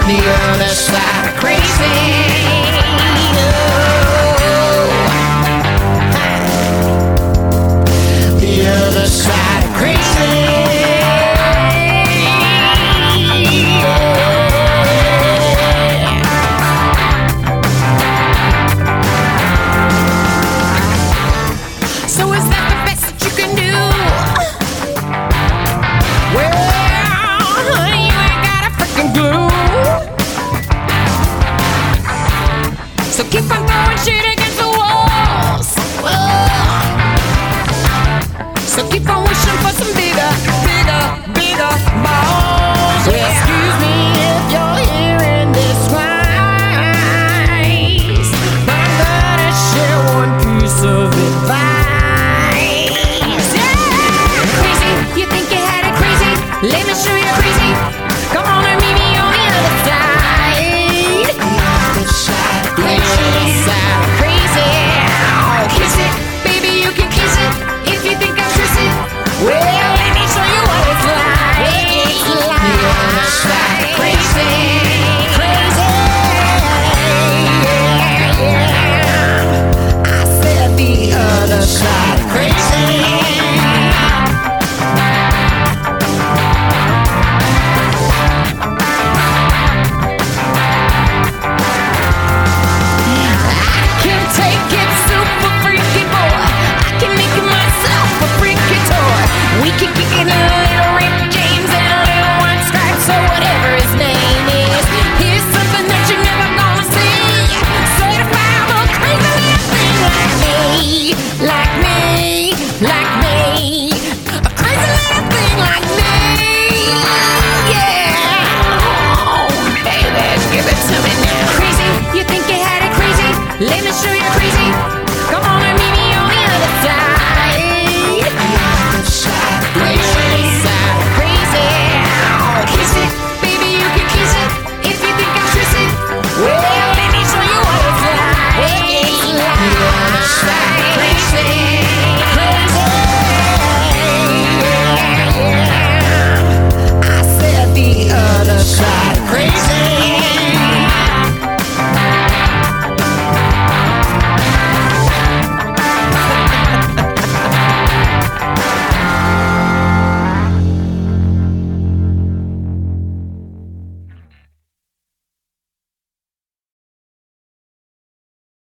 The other side of crazy. The other side of crazy. So is that the best that you can do? Well, honey, you ain't got a freaking glue. So keep on throwing shit against the walls. So keep on wishing for some bigger, bigger, bigger balls. Yeah. Excuse me if you're hearing this twice, but I'm gonna share one piece of advice. Yeah. Crazy, you think you had it crazy? Let me show you crazy. Come on and